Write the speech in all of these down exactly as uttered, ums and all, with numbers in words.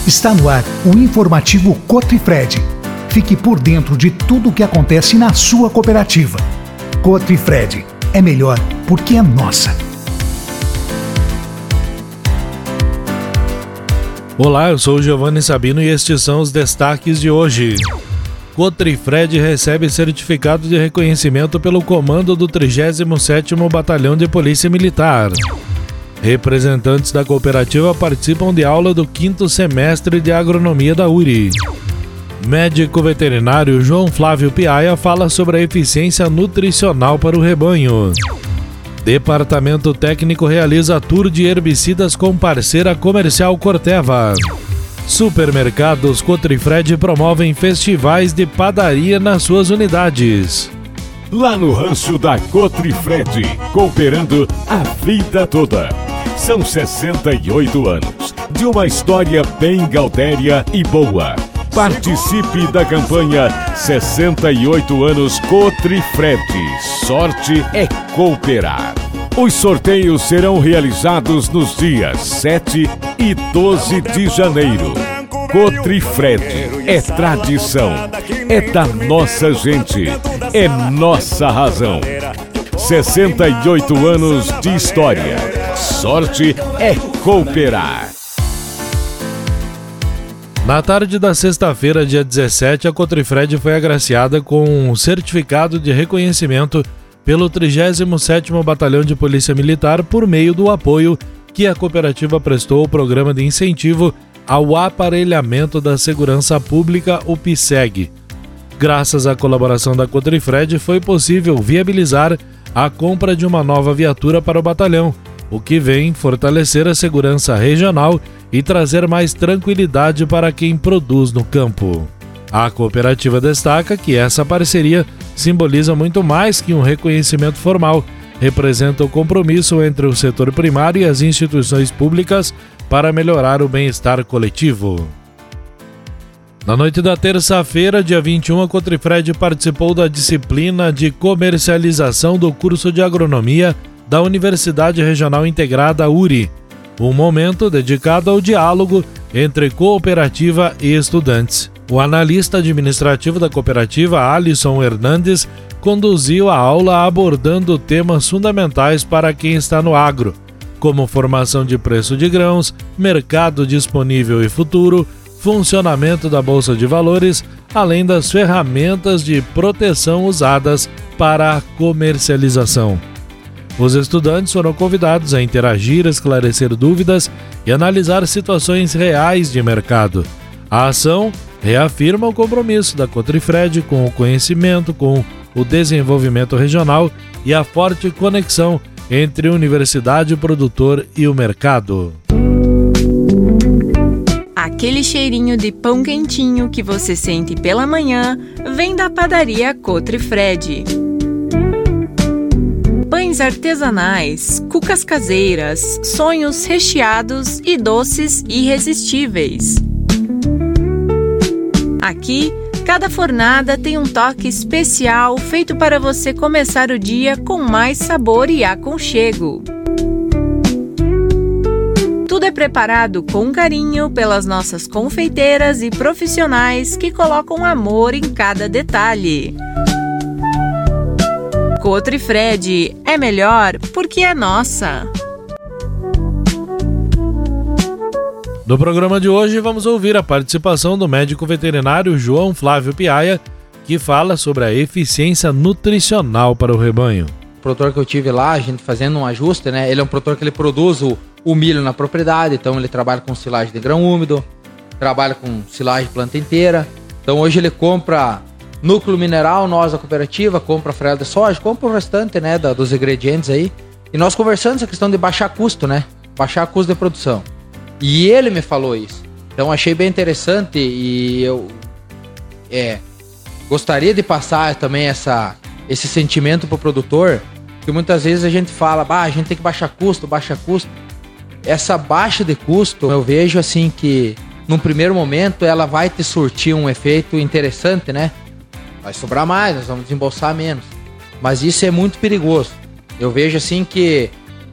Está no ar o informativo Cotrifred. Fique por dentro de tudo o que acontece na sua cooperativa. Cotrifred é melhor porque é nossa. Olá, eu sou o Giovanni Sabino e estes são os destaques de hoje. Cotrifred recebe certificado de reconhecimento pelo comando do trigésimo sétimo Batalhão de Polícia Militar. Representantes da cooperativa participam de aula do quinto semestre de agronomia da U R I. Médico veterinário João Flávio Piaia fala sobre a eficiência nutricional para o rebanho. Departamento técnico realiza tour de herbicidas com parceira comercial Corteva. Supermercados Cotrifred promovem festivais de padaria nas suas unidades. Lá no rancho da Cotrifred, cooperando a vida toda. São sessenta e oito anos de uma história bem gaudéria e boa. Participe da campanha sessenta e oito anos Cotrifred. Sorte é cooperar. Os sorteios serão realizados nos dias sete e doze de janeiro. Cotrifred é tradição, é da nossa gente, é nossa razão. sessenta e oito anos de história. Sorte é cooperar. Na tarde da sexta-feira, dia dezessete, a Cotrifred foi agraciada com um certificado de reconhecimento pelo trigésimo sétimo Batalhão de Polícia Militar por meio do apoio que a cooperativa prestou ao Programa de Incentivo ao Aparelhamento da Segurança Pública, o PISEG. Graças à colaboração da Cotrifred, foi possível viabilizar a compra de uma nova viatura para o batalhão, o que vem fortalecer a segurança regional e trazer mais tranquilidade para quem produz no campo. A cooperativa destaca que essa parceria simboliza muito mais que um reconhecimento formal, representa o compromisso entre o setor primário e as instituições públicas para melhorar o bem-estar coletivo. Na noite da terça-feira, dia vinte e um, a Cotrifred participou da disciplina de comercialização do curso de agronomia da Universidade Regional Integrada U R I, um momento dedicado ao diálogo entre cooperativa e estudantes. O analista administrativo da cooperativa, Alisson Hernandes, conduziu a aula abordando temas fundamentais para quem está no agro, como formação de preço de grãos, mercado disponível e futuro, funcionamento da Bolsa de Valores, além das ferramentas de proteção usadas para a comercialização. Os estudantes foram convidados a interagir, esclarecer dúvidas e analisar situações reais de mercado. A ação reafirma o compromisso da Cotrifred com o conhecimento, com o desenvolvimento regional e a forte conexão entre universidade, produtor e o mercado. Aquele cheirinho de pão quentinho que você sente pela manhã vem da padaria Cotrifred. Pães artesanais, cucas caseiras, sonhos recheados e doces irresistíveis. Aqui, cada fornada tem um toque especial feito para você começar o dia com mais sabor e aconchego. Tudo é preparado com carinho pelas nossas confeiteiras e profissionais que colocam amor em cada detalhe. Cotrifred é melhor porque é nossa. No programa de hoje vamos ouvir a participação do médico veterinário João Flávio Piaia, que fala sobre a eficiência nutricional para o rebanho. O produtor que eu tive lá, a gente fazendo um ajuste, né? Ele é um produtor que ele produz o, o milho na propriedade, então ele trabalha com silagem de grão úmido, trabalha com silagem de planta inteira. Então hoje ele compra núcleo mineral, nós da cooperativa, compra farelo de soja, compra o restante, né, da, dos ingredientes aí. E nós conversando essa questão de baixar custo, né? Baixar custo de produção. E ele me falou isso. Então achei bem interessante e eu é, gostaria de passar também essa, esse sentimento para o produtor, que muitas vezes a gente fala, bah, a gente tem que baixar custo, baixar custo. Essa baixa de custo, eu vejo assim que num primeiro momento ela vai te surtir um efeito interessante, né? Vai sobrar mais, nós vamos desembolsar menos. Mas isso é muito perigoso. Eu vejo assim que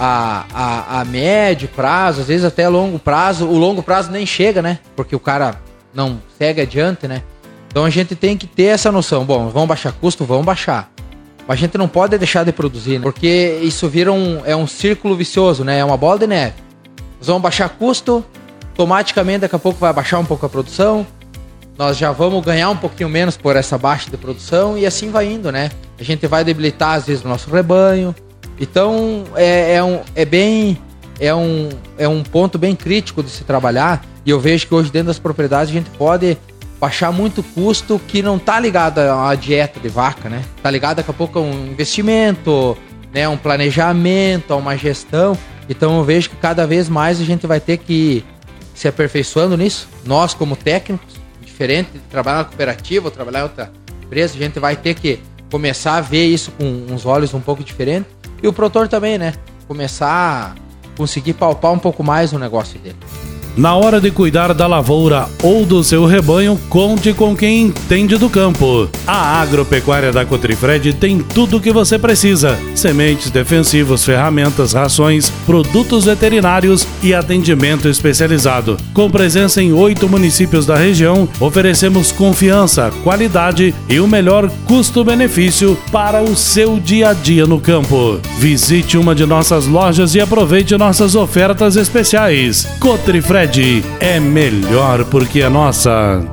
a, a, a médio prazo, às vezes até a longo prazo. O longo prazo nem chega, né? Porque o cara não segue adiante, né? Então a gente tem que ter essa noção. Bom, vamos baixar custo? Vamos baixar. Mas a gente não pode deixar de produzir, né? Porque isso vira um, é um círculo vicioso, né? É uma bola de neve. Nós vamos baixar custo, automaticamente daqui a pouco vai baixar um pouco a produção. Nós já vamos ganhar um pouquinho menos por essa baixa de produção e assim vai indo, né? A gente vai debilitar às vezes o nosso rebanho. Então é, é, um, é bem... É um, é um ponto bem crítico de se trabalhar. E eu vejo que hoje dentro das propriedades a gente pode baixar muito custo que não tá ligado à dieta de vaca, né? Tá ligado daqui a pouco a um investimento, né? Um planejamento, a uma gestão. Então eu vejo que cada vez mais a gente vai ter que ir se aperfeiçoando nisso. Nós como técnicos, diferente de trabalhar na cooperativa ou trabalhar em outra empresa, a gente vai ter que começar a ver isso com uns olhos um pouco diferentes. E o produtor também, né? Começar a conseguir palpar um pouco mais o negócio dele. Na hora de cuidar da lavoura ou do seu rebanho, conte com quem entende do campo. A Agropecuária da Cotrifred tem tudo o que você precisa: sementes, defensivos, ferramentas, rações, produtos veterinários e atendimento especializado. Com presença em oito municípios da região, oferecemos confiança, qualidade e o melhor custo-benefício para o seu dia a dia no campo. Visite uma de nossas lojas e aproveite nossas ofertas especiais. Cotrifred é melhor porque é nossa.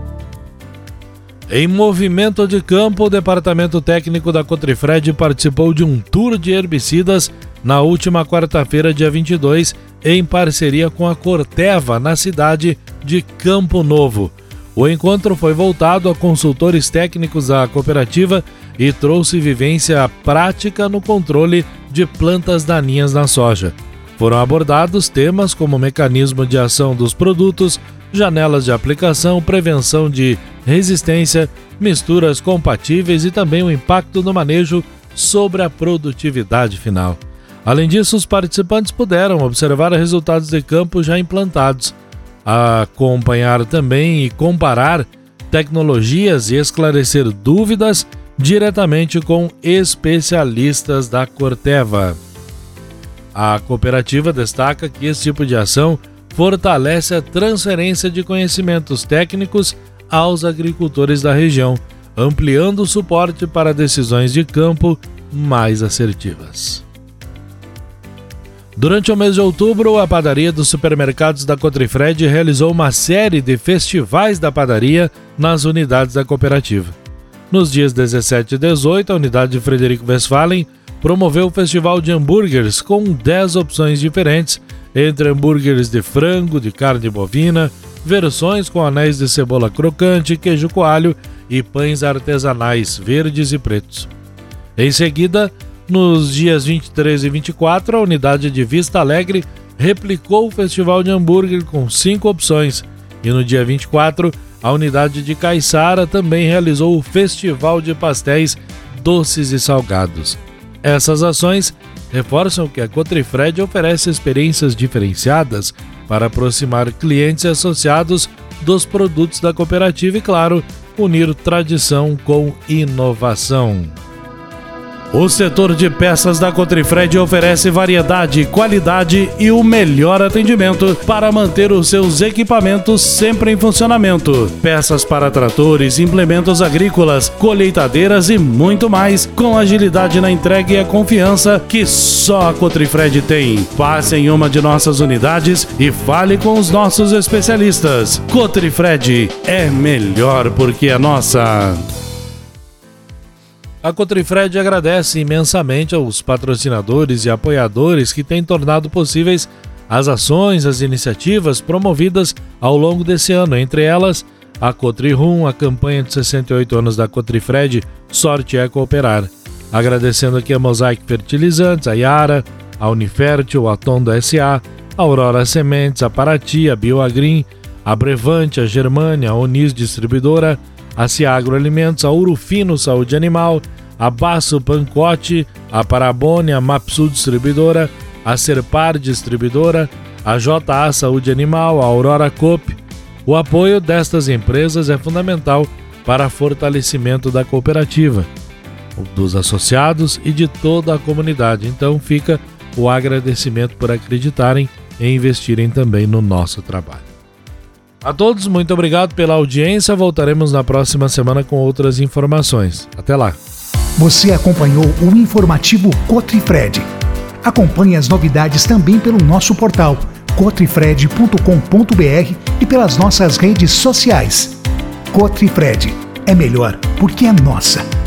Em movimento de campo, o Departamento Técnico da Cotrifred participou de um tour de herbicidas na última quarta-feira, dia vinte e dois, em parceria com a Corteva, na cidade de Campo Novo. O encontro foi voltado a consultores técnicos da cooperativa e trouxe vivência prática no controle de plantas daninhas na soja. Foram abordados temas como mecanismo de ação dos produtos, janelas de aplicação, prevenção de resistência, misturas compatíveis e também o impacto no manejo sobre a produtividade final. Além disso, os participantes puderam observar resultados de campo já implantados, acompanhar também e comparar tecnologias e esclarecer dúvidas diretamente com especialistas da Corteva. A cooperativa destaca que esse tipo de ação fortalece a transferência de conhecimentos técnicos aos agricultores da região, ampliando o suporte para decisões de campo mais assertivas. Durante o mês de outubro, a padaria dos supermercados da Cotrifred realizou uma série de festivais da padaria nas unidades da cooperativa. Nos dias dezessete e dezoito, a unidade de Frederico Westphalen promoveu o festival de hambúrgueres com dez opções diferentes, entre hambúrgueres de frango, de carne bovina, versões com anéis de cebola crocante, queijo coalho e pães artesanais verdes e pretos. Em seguida, nos dias vinte e três e vinte e quatro, a unidade de Vista Alegre replicou o festival de hambúrguer com cinco opções, e no dia vinte e quatro, a unidade de Caiçara também realizou o festival de pastéis doces e salgados. Essas ações reforçam que a Cotrifred oferece experiências diferenciadas para aproximar clientes e associados dos produtos da cooperativa e, claro, unir tradição com inovação. O setor de peças da Cotrifred oferece variedade, qualidade e o melhor atendimento para manter os seus equipamentos sempre em funcionamento. Peças para tratores, implementos agrícolas, colheitadeiras e muito mais, com agilidade na entrega e a confiança que só a Cotrifred tem. Passe em uma de nossas unidades e fale com os nossos especialistas. Cotrifred é melhor porque é nossa. A Cotrifred agradece imensamente aos patrocinadores e apoiadores que têm tornado possíveis as ações, as iniciativas promovidas ao longo desse ano, entre elas a Cotrirum, a campanha de sessenta e oito anos da Cotrifred, Sorte é Cooperar. Agradecendo aqui a Mosaic Fertilizantes, a Yara, a Unifértil, a Tondo S A, a Aurora Sementes, a Paraty, a Bioagrim, a Brevante, a Germânia, a Onis Distribuidora, a Ciagro Alimentos, a Urufino Saúde Animal, a Basso Pancote, a Parabone, a Mapsul Distribuidora, a Serpar Distribuidora, a J A Saúde Animal, a Aurora Coop. O apoio destas empresas é fundamental para fortalecimento da cooperativa, dos associados e de toda a comunidade. Então fica o agradecimento por acreditarem e investirem também no nosso trabalho. A todos, muito obrigado pela audiência. Voltaremos na próxima semana com outras informações. Até lá. Você acompanhou o informativo Cotrifred. Acompanhe as novidades também pelo nosso portal cotrifred ponto com ponto b r e pelas nossas redes sociais. Cotrifred é melhor porque é nossa.